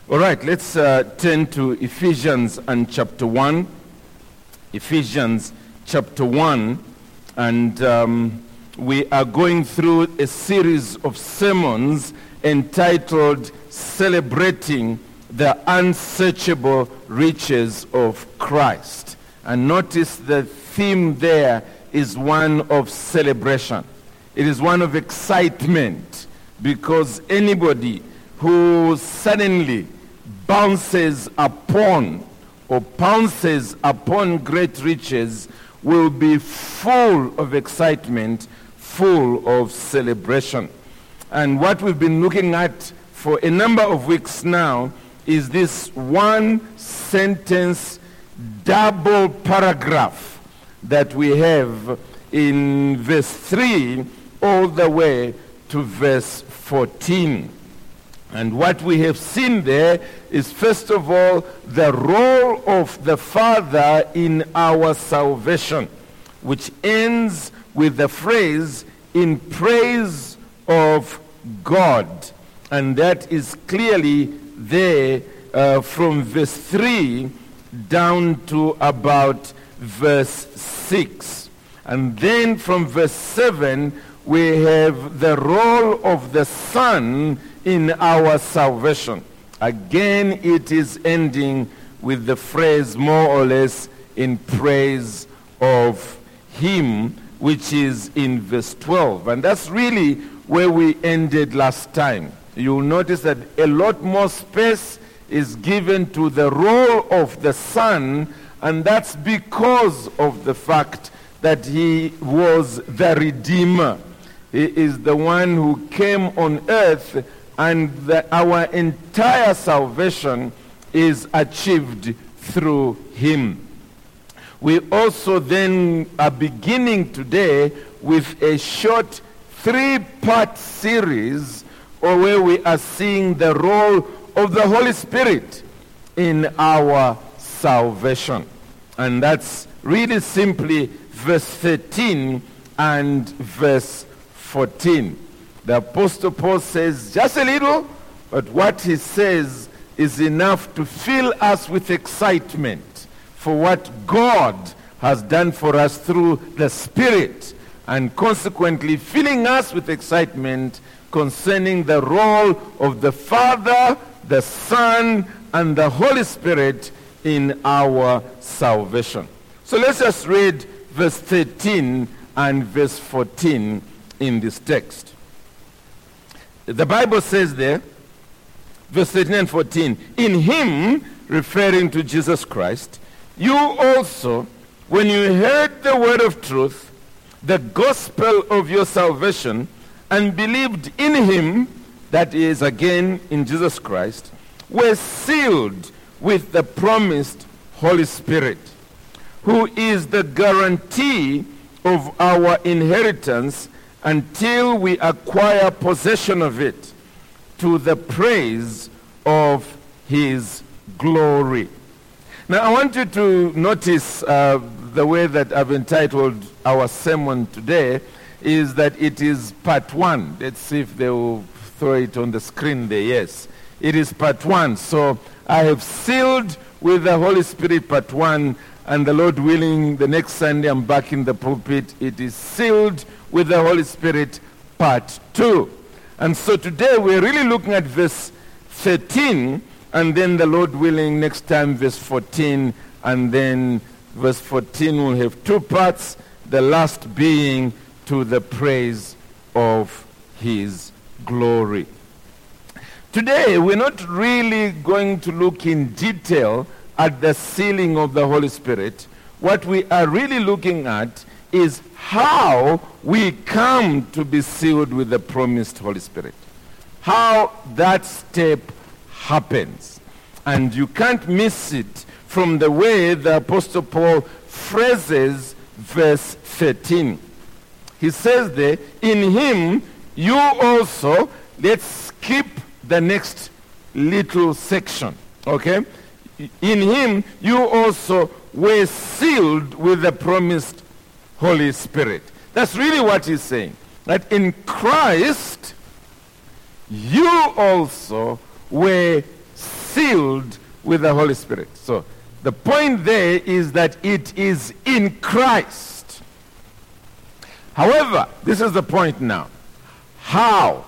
All right, let's turn to Ephesians and chapter 1. Ephesians chapter 1. And we are going through a series of sermons entitled Celebrating the Unsearchable Riches of Christ. And notice the theme there is one of celebration. It is one of excitement, because anybody who suddenly bounces upon or pounces upon great riches will be full of excitement, full of celebration. And what we've been looking at for a number of weeks now is this one sentence, double paragraph that we have in verse 3 all the way to verse 14. And what we have seen there is, first of all, the role of the Father in our salvation, which ends with the phrase, in praise of God. And that is clearly there from verse 3 down to about verse 6. And then from verse 7, we have the role of the Son in our salvation. Again, it is ending with the phrase more or less in praise of Him, which is in verse 12. And that's really where we ended last time. You'll notice that a lot more space is given to the role of the Son, and that's because of the fact that He was the Redeemer. He is the one who came on earth, and our entire salvation is achieved through Him. We also then are beginning today with a short 3-part series where we are seeing the role of the Holy Spirit in our salvation. And that's really simply verse 13 and verse 14. The Apostle Paul says just a little, but what he says is enough to fill us with excitement for what God has done for us through the Spirit, and consequently filling us with excitement concerning the role of the Father, the Son, and the Holy Spirit in our salvation. So let's just read verse 13 and verse 14 in this text. The Bible says there, verse 13 and 14, in Him, referring to Jesus Christ, you also, when you heard the word of truth, the gospel of your salvation, and believed in Him, that is, again, in Jesus Christ, were sealed with the promised Holy Spirit, who is the guarantee of our inheritance until we acquire possession of it, to the praise of His glory. Now, I want you to notice the way that I've entitled our sermon today is that it is part 1. Let's see if they will throw it on the screen there. Yes, it is part 1. So I have sealed with the Holy Spirit part 1, and the Lord willing, the next Sunday I'm back in the pulpit. It is sealed with the Holy Spirit part 2. And so today we're really looking at verse 13, and then the Lord willing, next time verse 14, and then verse 14 will have 2 parts, the last being to the praise of His glory. Today we're not really going to look in detail at the sealing of the Holy Spirit. What we are really looking at is how we come to be sealed with the promised Holy Spirit. How that step happens. And you can't miss it from the way the Apostle Paul phrases verse 13. He says there, in Him you also, let's skip the next little section, okay? In Him you also were sealed with the promised Holy Spirit. That's really what he's saying. That in Christ you also were sealed with the Holy Spirit. So the point there is that it is in Christ. However, this is the point now. How?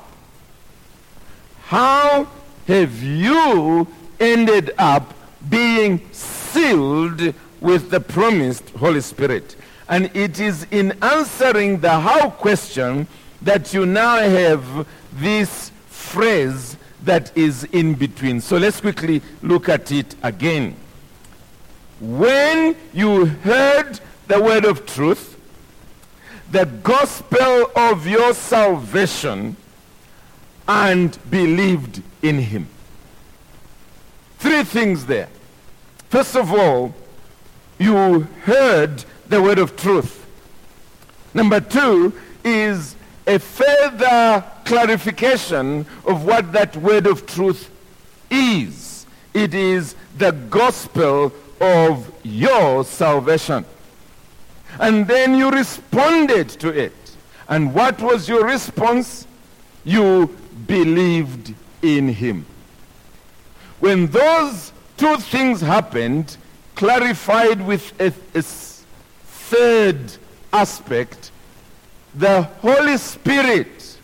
How have you ended up being sealed with the promised Holy Spirit? And it is in answering the how question that you now have this phrase that is in between. So let's quickly look at it again. When you heard the word of truth, the gospel of your salvation, and believed in him. Three things there. First of all, you heard the word of truth. Number two is a further clarification of what that word of truth is. It is the gospel of your salvation. And then you responded to it. And what was your response? You believed in him. When those two things happened, clarified with a third aspect, the Holy Spirit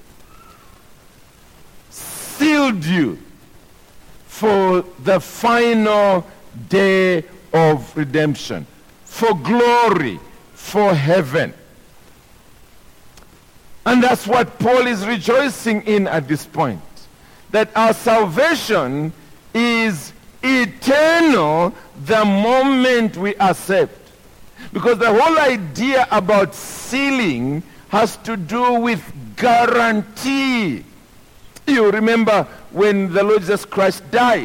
sealed you for the final day of redemption, for glory, for heaven. And that's what Paul is rejoicing in at this point, that our salvation is eternal the moment we accept. Because the whole idea about sealing has to do with guarantee. You remember when the Lord Jesus Christ died,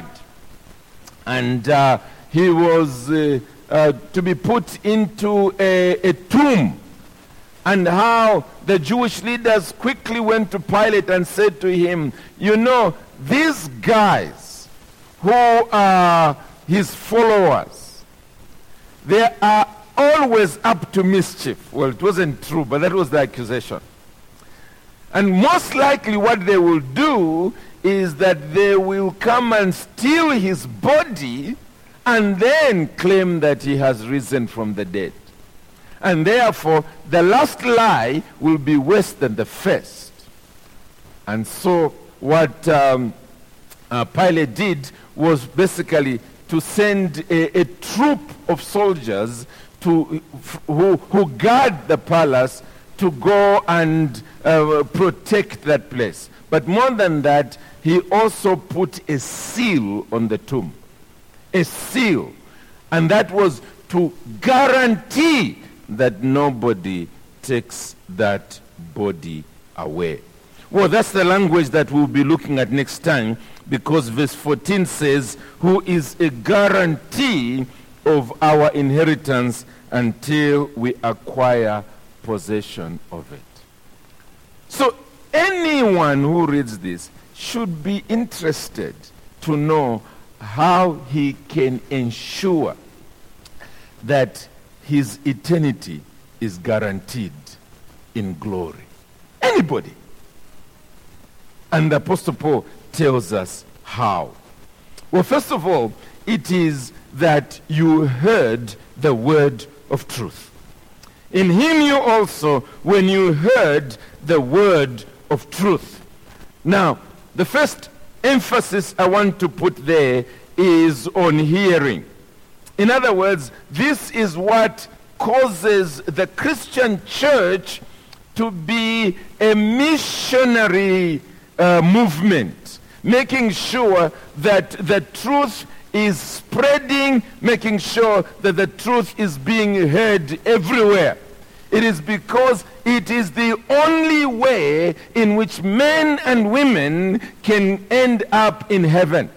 and he was to be put into a tomb, and how the Jewish leaders quickly went to Pilate and said to him, you know, these guys who are his followers, they are always up to mischief. Well, it wasn't true, but that was the accusation. And most likely what they will do is that they will come and steal his body and then claim that he has risen from the dead. And therefore, the last lie will be worse than the first. And so what Pilate did was basically to send a troop of soldiers who guard the palace to go and protect that place. But more than that, he also put a seal on the tomb. A seal. And that was to guarantee that nobody takes that body away. Well, that's the language that we'll be looking at next time, because verse 14 says, who is a guarantee of our inheritance until we acquire possession of it. So anyone who reads this should be interested to know how he can ensure that his eternity is guaranteed in glory. Anybody. And the Apostle Paul tells us how. Well, first of all, it is that you heard the word of truth. In him you also, when you heard the word of truth. Now, the first emphasis I want to put there is on hearing. In other words, this is what causes the Christian church to be a missionary movement, making sure that the truth is spreading, making sure that the truth is being heard everywhere. It is because it is the only way in which men and women can end up in heaven.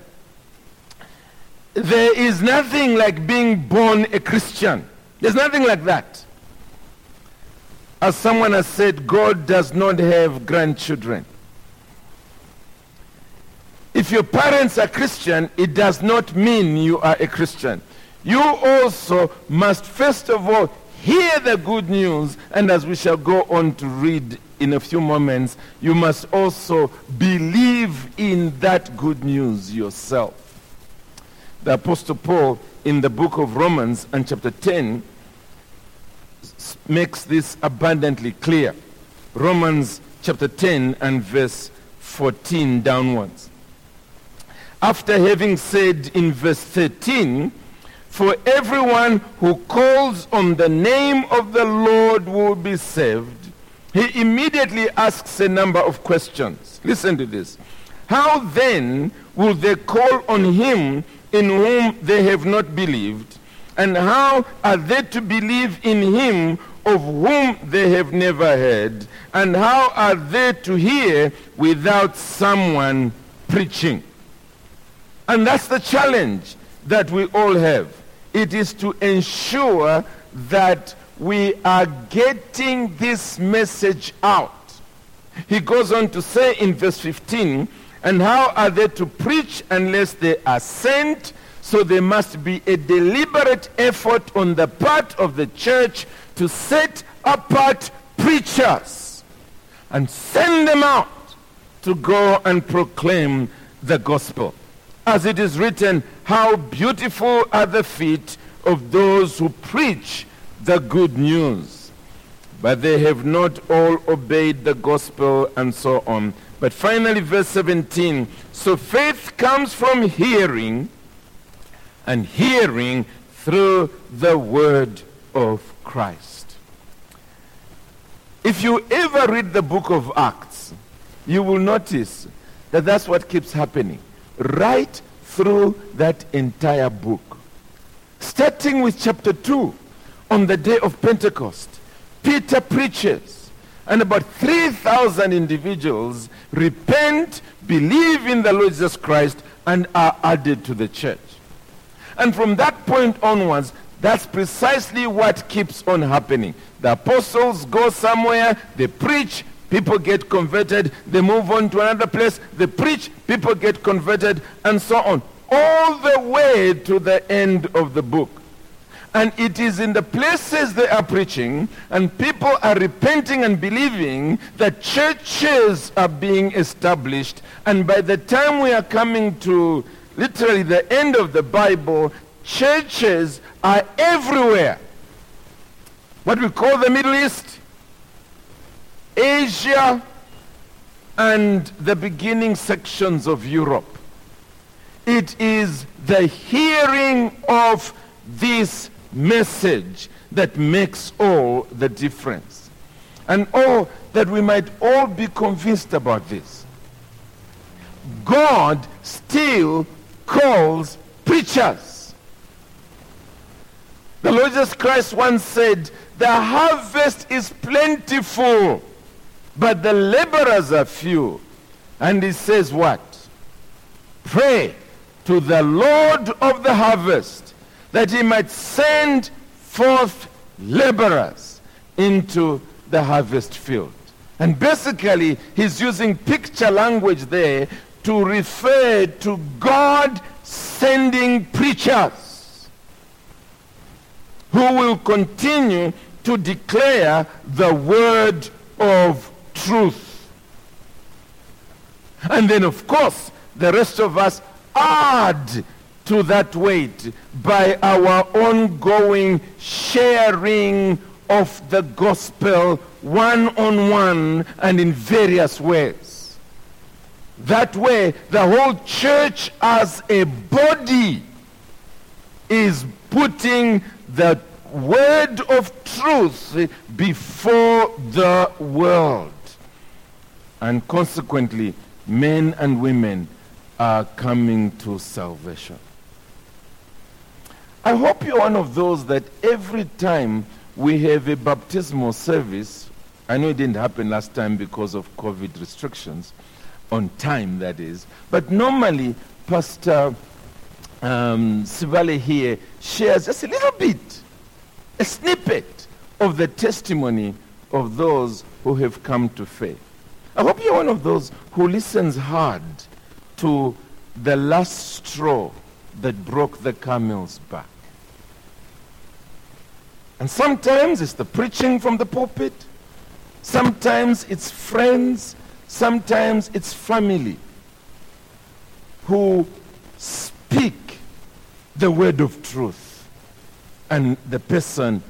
There is nothing like being born a Christian. There's nothing like that. As someone has said, God does not have grandchildren. If your parents are Christian, it does not mean you are a Christian. You also must first of all hear the good news, and as we shall go on to read in a few moments, you must also believe in that good news yourself. The Apostle Paul in the book of Romans and chapter 10 makes this abundantly clear. Romans chapter 10 and verse 14 downwards. After having said in verse 13, "For everyone who calls on the name of the Lord will be saved," he immediately asks a number of questions. Listen to this. "How then will they call on him in whom they have not believed? And how are they to believe in him of whom they have never heard? And how are they to hear without someone preaching?" And that's the challenge that we all have. It is to ensure that we are getting this message out. He goes on to say in verse 15, "And how are they to preach unless they are sent? So there must be a deliberate effort on the part of the church to set apart preachers and send them out to go and proclaim the gospel. As it is written, how beautiful are the feet of those who preach the good news. But they have not all obeyed the gospel," and so on. But finally, verse 17, "So faith comes from hearing, and hearing through the word of Christ." If you ever read the book of Acts, you will notice that that's what keeps happening right through that entire book. Starting with chapter 2, on the day of Pentecost, Peter preaches, and about 3,000 individuals repent, believe in the Lord Jesus Christ, and are added to the church. And from that point onwards, that's precisely what keeps on happening. The apostles go somewhere, they preach, people get converted, they move on to another place, they preach, people get converted, and so on, all the way to the end of the book. And it is in the places they are preaching and people are repenting and believing that churches are being established. And by the time we are coming to literally the end of the Bible, churches are everywhere. What we call the Middle East, Asia, and the beginning sections of Europe. It is the hearing of this message that makes all the difference. And oh, that we might all be convinced about this. God still calls preachers. The Lord Jesus Christ once said, "The harvest is plentiful, but the laborers are few." And he says what? Pray to the Lord of the harvest that he might send forth laborers into the harvest field. And basically, he's using picture language there to refer to God sending preachers who will continue to declare the word of truth. And then, of course, the rest of us add to that weight by our ongoing sharing of the gospel one-on-one and in various ways. That way, the whole church as a body is putting the word of truth before the world. And consequently, men and women are coming to salvation. I hope you're one of those that every time we have a baptismal service, I know it didn't happen last time because of COVID restrictions, on time that is, but normally Pastor Sivale here shares just a little bit, a snippet of the testimony of those who have come to faith. I hope you're one of those who listens hard to the last straw that broke the camel's back. And sometimes it's the preaching from the pulpit, sometimes it's friends, sometimes it's family who speak the word of truth, and the person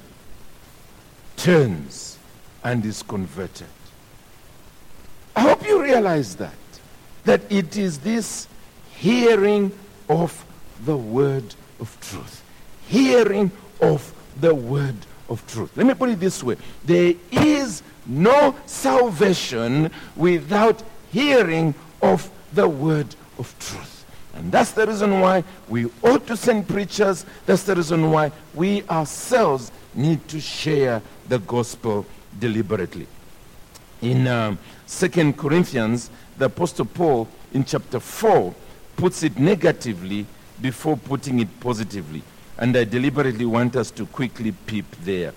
turns and is converted. I hope you realize that it is this hearing of the word of truth. Hearing of the word of truth. Let me put it this way. There is no salvation without hearing of the word of truth. And that's the reason why we ought to send preachers. That's the reason why we ourselves need to share the gospel deliberately. In 2 Corinthians, the Apostle Paul in chapter 4 puts it negatively before putting it positively. And I deliberately want us to quickly peep there.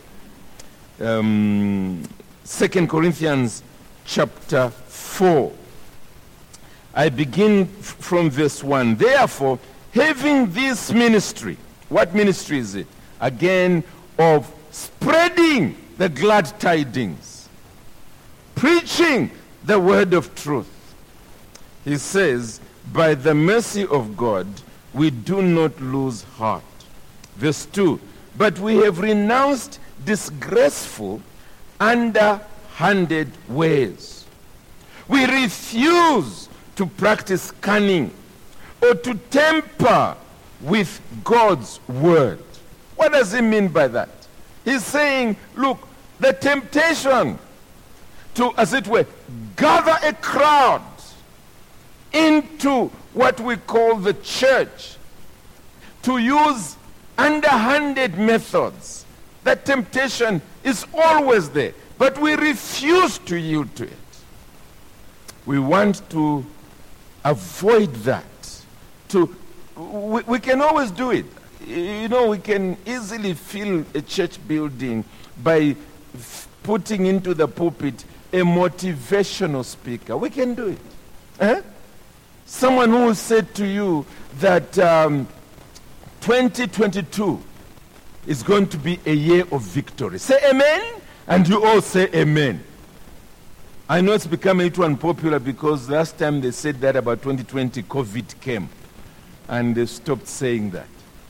2 Corinthians chapter 4. I begin from verse 1. Therefore, having this ministry, what ministry is it? Again, of spreading the glad tidings, preaching the word of truth. He says, by the mercy of God, we do not lose heart. Verse 2, but we have renounced disgraceful, underhanded ways. We refuse to practice cunning or to tamper with God's word. What does he mean by that? He's saying, look, the temptation to, as it were, gather a crowd into what we call the church, to use underhanded methods. That temptation is always there, but we refuse to yield to it. We want to avoid that. We can always do it. You know, we can easily fill a church building by putting into the pulpit a motivational speaker. We can do it. Someone who will say to you that 2022 is going to be a year of victory. Say amen, and you all say amen. I know it's becoming too unpopular because last time they said that about 2020, COVID came, and they stopped saying that.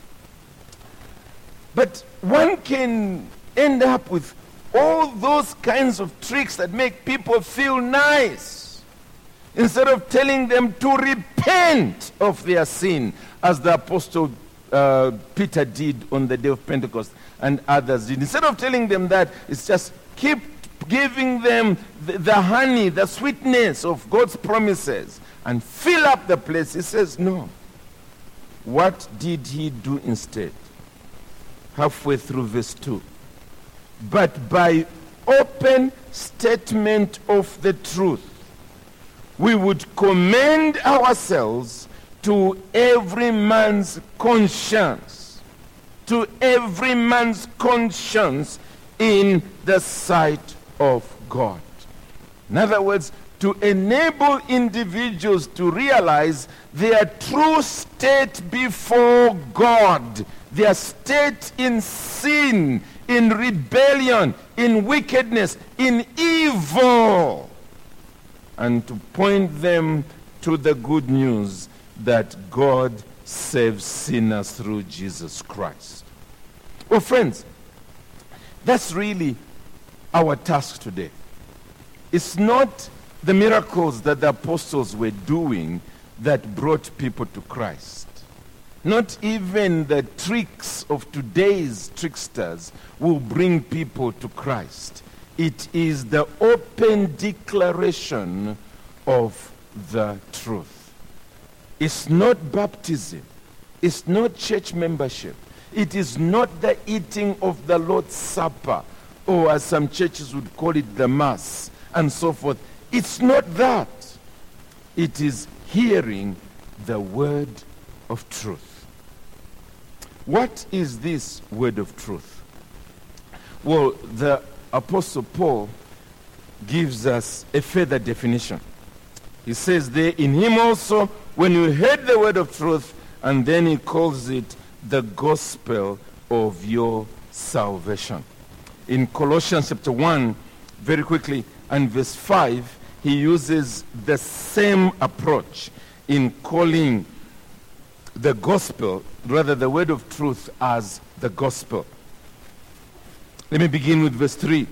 But one can end up with all those kinds of tricks that make people feel nice, instead of telling them to repent of their sin, as the Apostle Peter did on the day of Pentecost and others did. Instead of telling them that, it's just keep giving them the honey, the sweetness of God's promises and fill up the place. He says, no. What did he do instead? Halfway through verse 2. But by open statement of the truth, we would commend ourselves to every man's conscience, to every man's conscience in the sight of God. In other words, to enable individuals to realize their true state before God, their state in sin, in rebellion, in wickedness, in evil, and to point them to the good news that God saves sinners through Jesus Christ. Well, friends, that's really our task today. It's not the miracles that the apostles were doing that brought people to Christ. Not even the tricks of today's tricksters will bring people to Christ. It is the open declaration of the truth. It's not baptism. It's not church membership. It is not the eating of the Lord's Supper, or as some churches would call it, the Mass, and so forth. It's not that. It is hearing the word of truth. What is this word of truth? Well, the Apostle Paul gives us a further definition. He says there, in him also, when you heard the word of truth, and then he calls it the gospel of your salvation. In Colossians chapter 1, very quickly, and verse 5, he uses the same approach in calling the gospel, rather the word of truth, as the gospel. Let me begin with verse 3.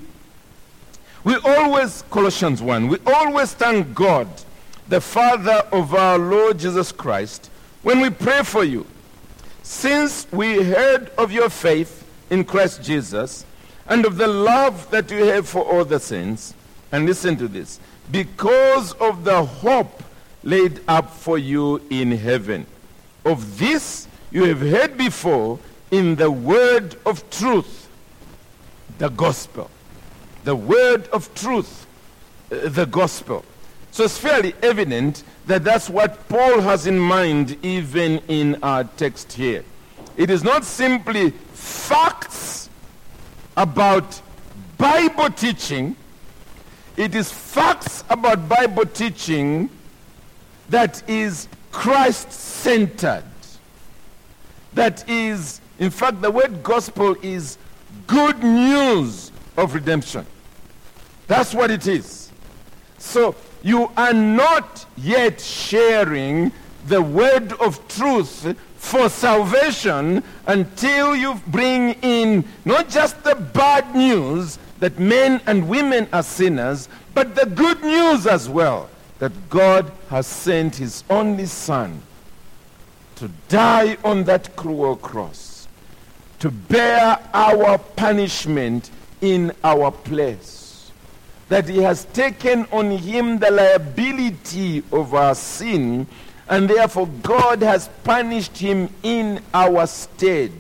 Colossians 1, we always thank God, the Father of our Lord Jesus Christ, when we pray for you, since we heard of your faith in Christ Jesus and of the love that you have for all the saints. And listen to this. Because of the hope laid up for you in heaven. Of this you have heard before in the word of truth, the gospel. The word of truth, the gospel. So it's fairly evident that that's what Paul has in mind even in our text here. It is not simply facts about Bible teaching. It is facts about Bible teaching that is Christ-centered. That is, in fact, the word gospel is good news of redemption. That's what it is. So you are not yet sharing the word of truth for salvation until you bring in not just the bad news that men and women are sinners, but the good news as well, that God has sent his only Son to die on that cruel cross, to bear our punishment in our place, that he has taken on him the liability of our sin, and therefore God has punished him in our stead.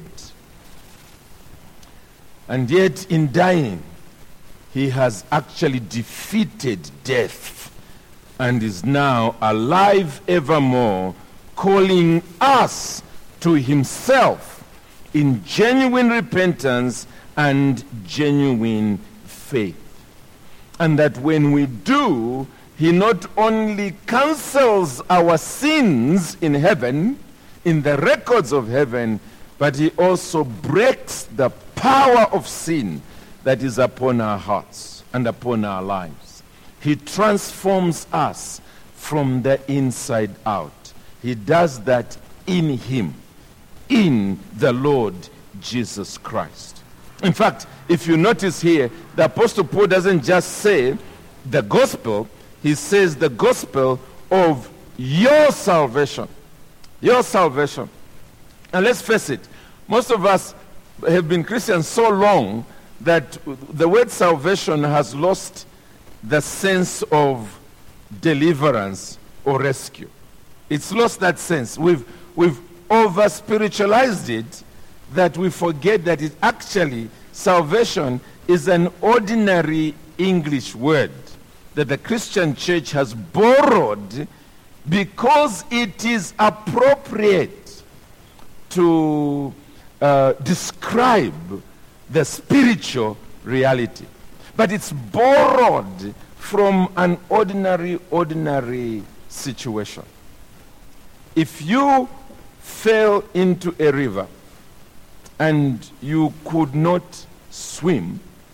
And yet in dying, he has actually defeated death and is now alive evermore, calling us to himself in genuine repentance and genuine faith. And that when we do, he not only cancels our sins in heaven, in the records of heaven, but he also breaks the power of sin that is upon our hearts and upon our lives. He transforms us from the inside out. He does that in him, in the Lord Jesus Christ. In fact, if you notice here, the Apostle Paul doesn't just say the gospel, he says the gospel of your salvation. Your salvation. And let's face it, most of us have been Christians so long that the word salvation has lost the sense of deliverance or rescue. It's lost that sense. We've over-spiritualized it, that we forget that it actually, salvation is an ordinary English word that the Christian church has borrowed because it is appropriate to describe the spiritual reality. But it's borrowed from an ordinary situation. If you fell into a river and you could not swim,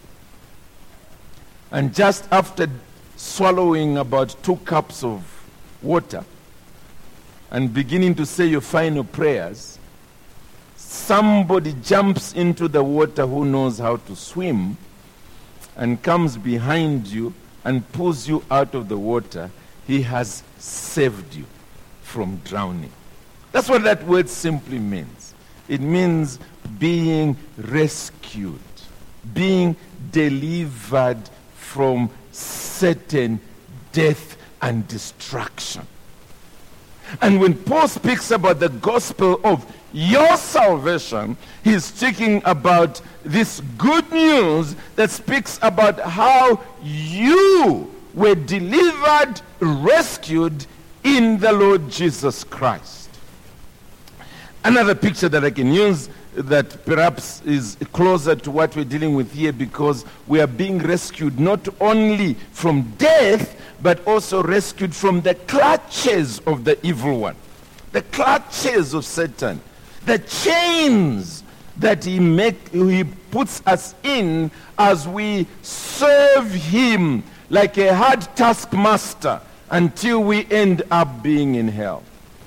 and just after swallowing about 2 cups of water and beginning to say your final prayers, somebody jumps into the water who knows how to swim and comes behind you and pulls you out of the water, he has saved you from drowning. That's what that word simply means. It means being rescued, being delivered from certain death and destruction. And when Paul speaks about the gospel of your salvation, he's speaking about this good news that speaks about how you were delivered, rescued in the Lord Jesus Christ. Another picture that I can use that perhaps is closer to what we're dealing with here, because we are being rescued not only from death, but also rescued from the clutches of the evil one, the clutches of Satan, the chains that he puts us in as we serve him like a hard taskmaster until we end up being in hell.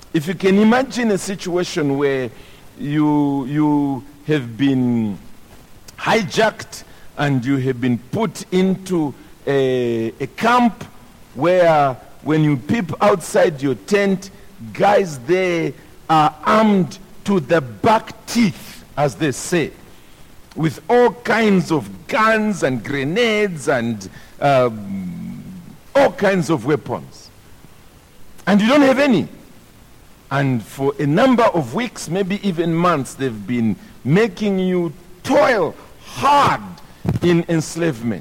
If you can imagine a situation where you have been hijacked and you have been put into a camp where when you peep outside your tent, guys there are armed to the back teeth, as they say, with all kinds of guns and grenades and all kinds of weapons. And you don't have any. And for a number of weeks, maybe even months, they've been making you toil hard in enslavement.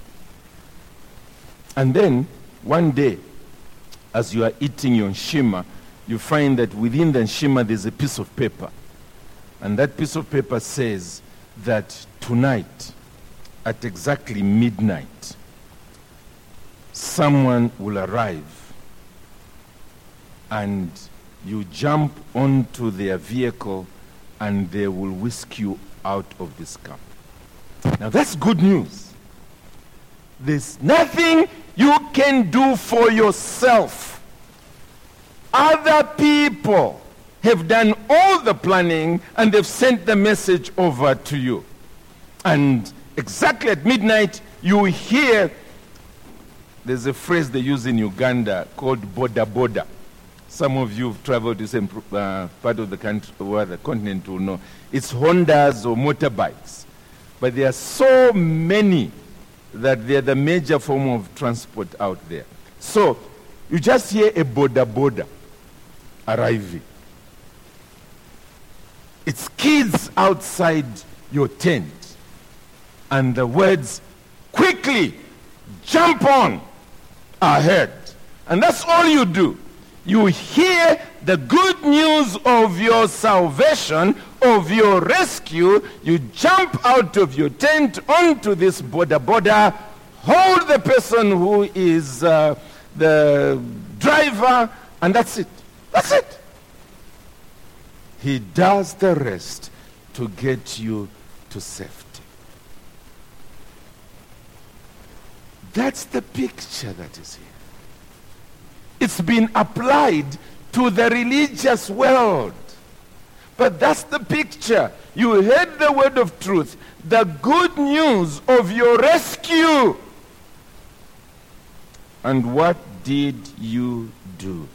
And then, one day, as you are eating your nshima, you find that within the nshima there's a piece of paper. And that piece of paper says that tonight, at exactly midnight, someone will arrive and you jump onto their vehicle and they will whisk you out of this camp. Now that's good news. There's nothing you can do for yourself. Other people have done all the planning and they've sent the message over to you. And exactly at midnight, you hear, there's a phrase they use in Uganda called boda boda. Some of you have traveled to the same part of the country or the continent will know. It's Hondas or motorbikes. But there are so many that they're the major form of transport out there. So you just hear a boda boda arriving. It's kids outside your tent. And the words, quickly, jump on, ahead. And that's all you do. You hear the good news of your salvation, of your rescue. You jump out of your tent onto this boda boda, hold the person who is the driver, and that's it. That's it. He does the rest to get you to safety. That's the picture that is here. It's been applied to the religious world. But that's the picture. You heard the word of truth, the good news of your rescue. And what did you do?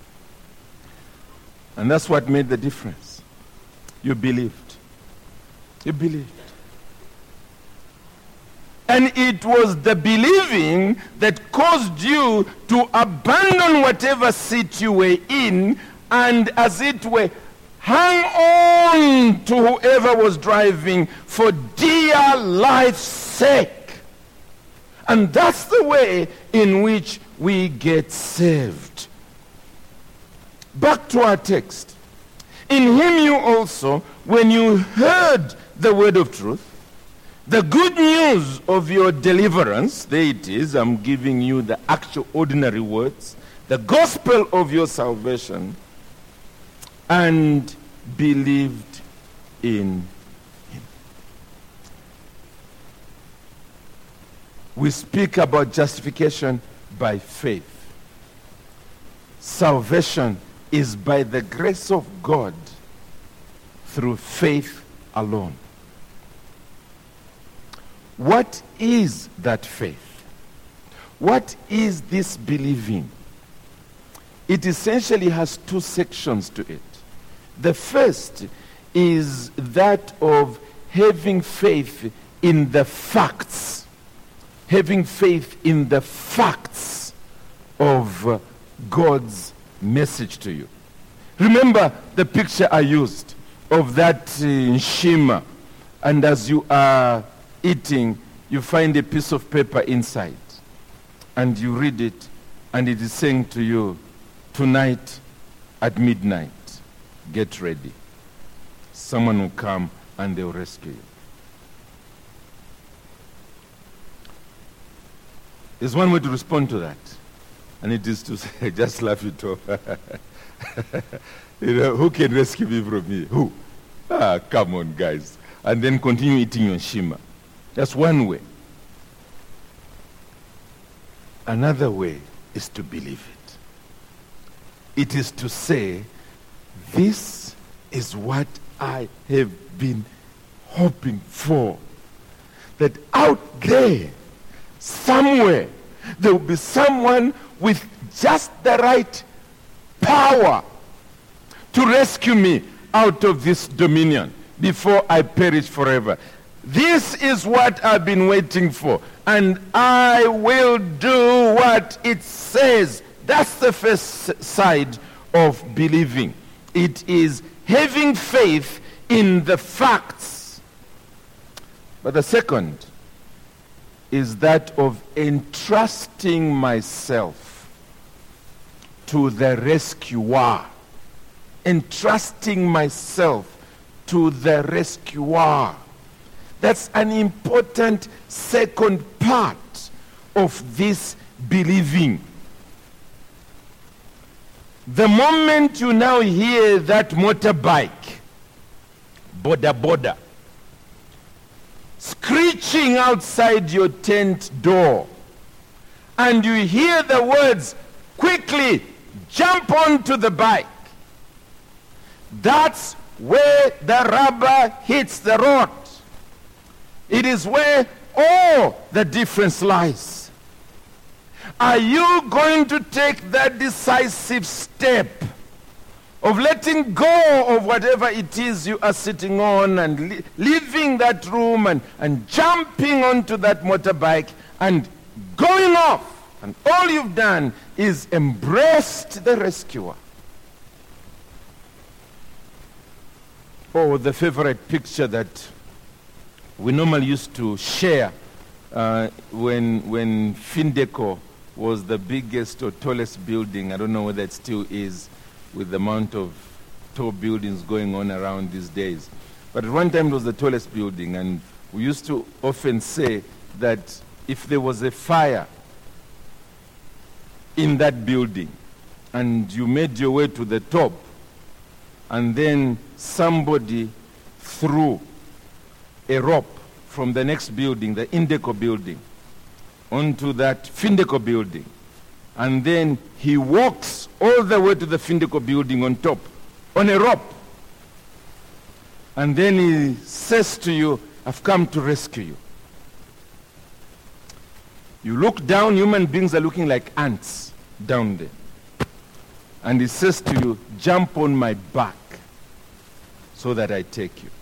And that's what made the difference. You believed. You believed. And it was the believing that caused you to abandon whatever seat you were in and, as it were, hang on to whoever was driving for dear life's sake. And that's the way in which we get saved. Back to our text. In him you also, when you heard the word of truth, the good news of your deliverance, there it is, I'm giving you the actual ordinary words, the gospel of your salvation, and believed in him. We speak about justification by faith. Salvation is by the grace of God through faith alone. What is that faith? What is this believing? It essentially has two sections to it. The first is that of having faith in the facts. Having faith in the facts of God's message to you. Remember the picture I used of that nshima, and as you are eating, you find a piece of paper inside, and you read it, and it is saying to you, tonight at midnight, get ready. Someone will come and they'll rescue you. There's one way to respond to that, and it is to say, just laugh it off. You know, who can rescue me from me? Who? Come on, guys. And then continue eating your nshima. That's one way. Another way is to believe it. It is to say this is what I have been hoping for. That out there, somewhere, there will be someone with just the right power to rescue me out of this dominion before I perish forever. This is what I've been waiting for, and I will do what it says. That's the first side of believing. It is having faith in the facts. But the second is that of entrusting myself to the rescuer. Entrusting myself to the rescuer. That's an important second part of this believing. The moment you now hear that motorbike, boda, screeching outside your tent door, and you hear the words, quickly jump onto the bike, that's where the rubber hits the road. It is where all the difference lies. Are you going to take that decisive step of letting go of whatever it is you are sitting on and leaving that room and jumping onto that motorbike and going off? And all you've done is embraced the rescuer. Oh, the favorite picture that we normally used to share when Findeco was the biggest or tallest building. I don't know whether it still is, with the amount of tall buildings going on around these days. But at one time it was the tallest building, and we used to often say that if there was a fire in that building and you made your way to the top, and then somebody threw a rope from the next building, the Indeco building, onto that Findeco building, and then he walks all the way to the Findeco building on top, on a rope, and then he says to you, I've come to rescue you. You look down, human beings are looking like ants down there. And he says to you, jump on my back so that I take you.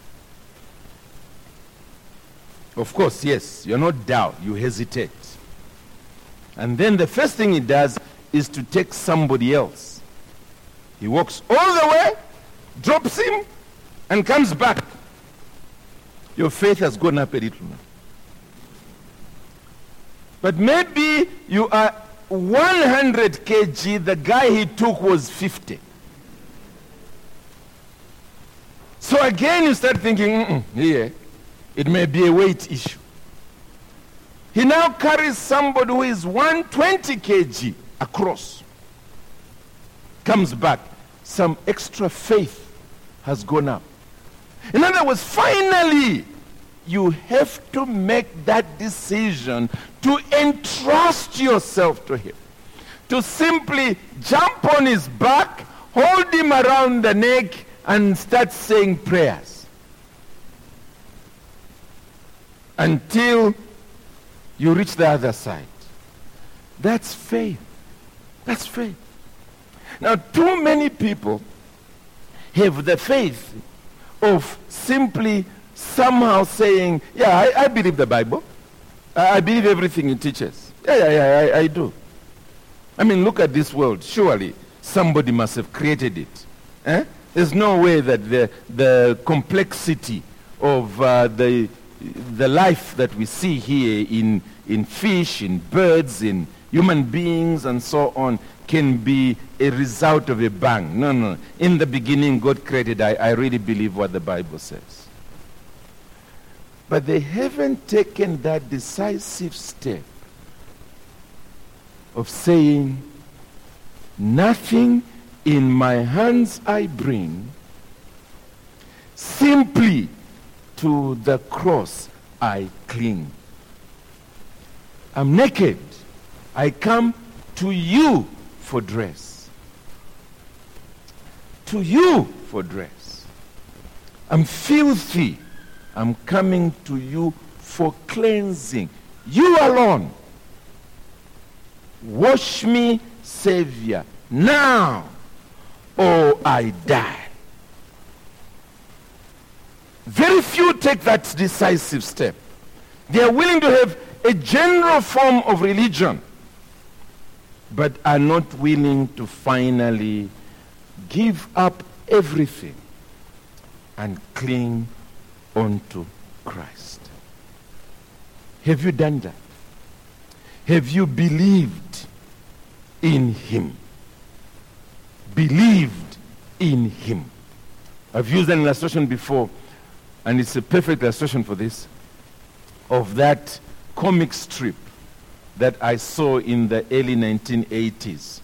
Of course, yes, you're not down, you hesitate. And then the first thing he does is to take somebody else. He walks all the way, drops him, and comes back. Your faith has gone up a little now. But maybe you are 100 kg, the guy he took was 50. So again you start thinking, it may be a weight issue. He now carries somebody who is 120 kg across. Comes back. Some extra faith has gone up. In other words, finally, you have to make that decision to entrust yourself to him. To simply jump on his back, hold him around the neck, and start saying prayers. Until you reach the other side. That's faith. That's faith. Now, too many people have the faith of simply somehow saying, yeah, I believe the Bible. I believe everything it teaches. Yeah, I do. I mean, look at this world. Surely somebody must have created it. There's no way that the complexity of the life that we see here in fish, in birds, in human beings, and so on, can be a result of a bang. No. In the beginning, God created. I really believe what the Bible says. But they haven't taken that decisive step of saying, nothing in my hands I bring, simply to the cross I cling. I'm naked. I come to you for dress. to you for dress. I'm filthy. I'm coming to you for cleansing. You alone. Wash me, Savior, now, or I die. Very few take that decisive step. They are willing to have a general form of religion, but are not willing to finally give up everything and cling onto Christ. Have you done that? Have you believed in him? Believed in him. I've used an illustration before, and it's a perfect illustration for this, of that comic strip that I saw in the early 1980s.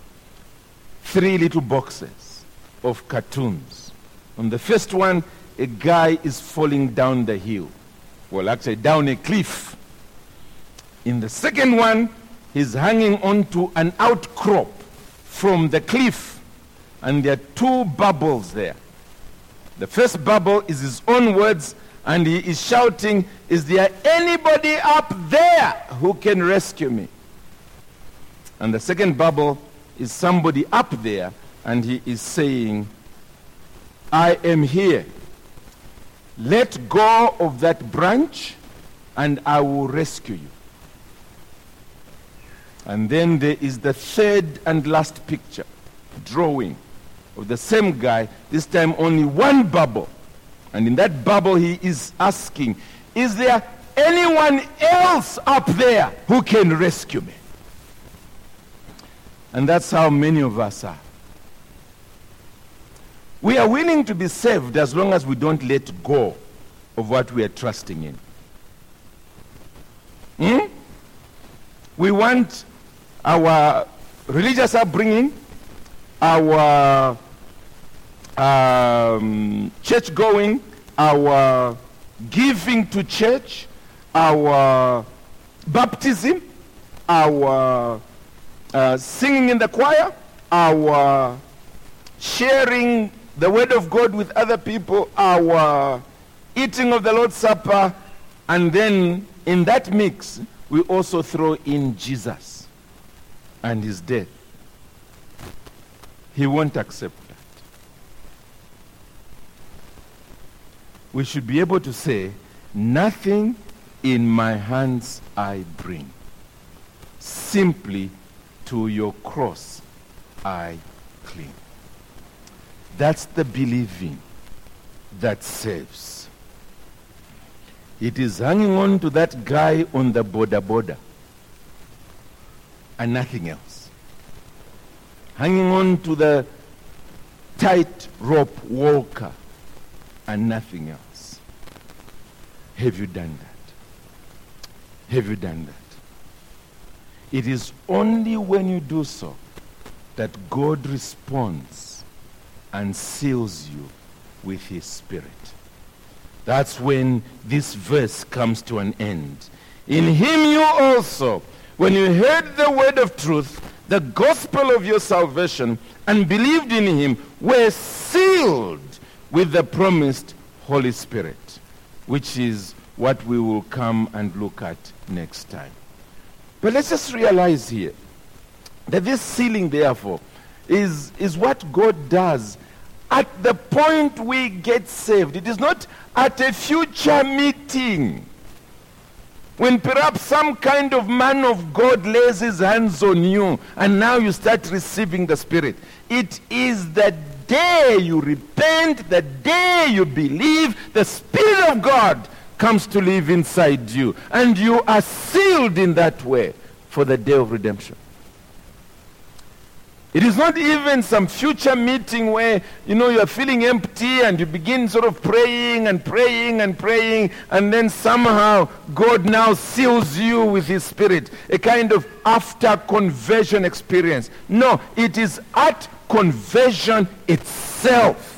3 little boxes of cartoons. On the first one, a guy is falling down the hill. Well, actually, down a cliff. In the second one, he's hanging onto an outcrop from the cliff. And there are 2 bubbles there. The first bubble is his own words, and he is shouting, "Is there anybody up there who can rescue me?" And the second bubble is somebody up there, and he is saying, "I am here. Let go of that branch, and I will rescue you." And then there is the third and last picture, drawing of the same guy, this time only one bubble. And in that bubble he is asking, "Is there anyone else up there who can rescue me?" And that's how many of us are. We are willing to be saved as long as we don't let go of what we are trusting in. We want our religious upbringing, our church going, our giving to church, our baptism, our singing in the choir, our sharing the word of God with other people, our eating of the Lord's Supper, and then in that mix, we also throw in Jesus and his death. He won't accept that. We should be able to say, "Nothing in my hands I bring. Simply to your cross I cling." That's the believing that saves. It is hanging on to that guy on the border and nothing else. Hanging on to the tight rope walker and nothing else. Have you done that? Have you done that? It is only when you do so that God responds and seals you with his Spirit. That's when this verse comes to an end. In him you also, when you heard the word of truth, the gospel of your salvation, and believed in him, were sealed with the promised Holy Spirit, which is what we will come and look at next time. But let's just realize here that this sealing, therefore, is what God does at the point we get saved. It is not at a future meeting, when perhaps some kind of man of God lays his hands on you and now you start receiving the Spirit. It is the day you repent, the day you believe, the Spirit of God comes to live inside you, and you are sealed in that way for the day of redemption. It is not even some future meeting where, you are feeling empty and you begin sort of praying and praying and praying, and then somehow God now seals you with his Spirit, a kind of after conversion experience. No, it is at conversion itself.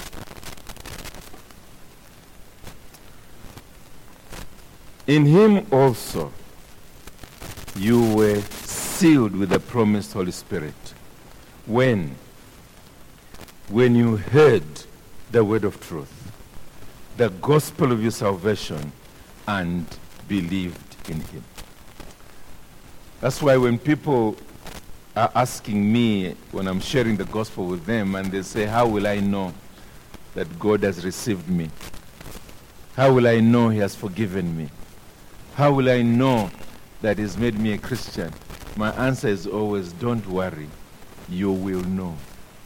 In him also you were sealed with the promised Holy Spirit. When when you heard the word of truth, the gospel of your salvation, and believed in him. That's why when people are asking me, when I'm sharing the gospel with them, and they say, how will I know that God has received me? How will I know he has forgiven me? How will I know that he's made me a Christian? My answer is always, don't worry, you will know.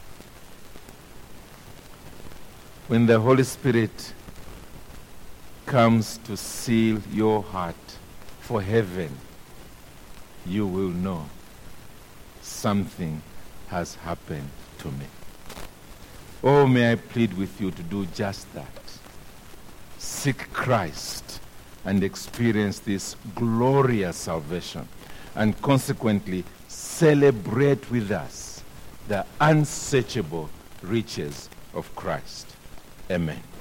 When the Holy Spirit comes to seal your heart for heaven, you will know something has happened to me. Oh, may I plead with you to do just that. Seek Christ and experience this glorious salvation, and consequently celebrate with us the unsearchable riches of Christ. Amen.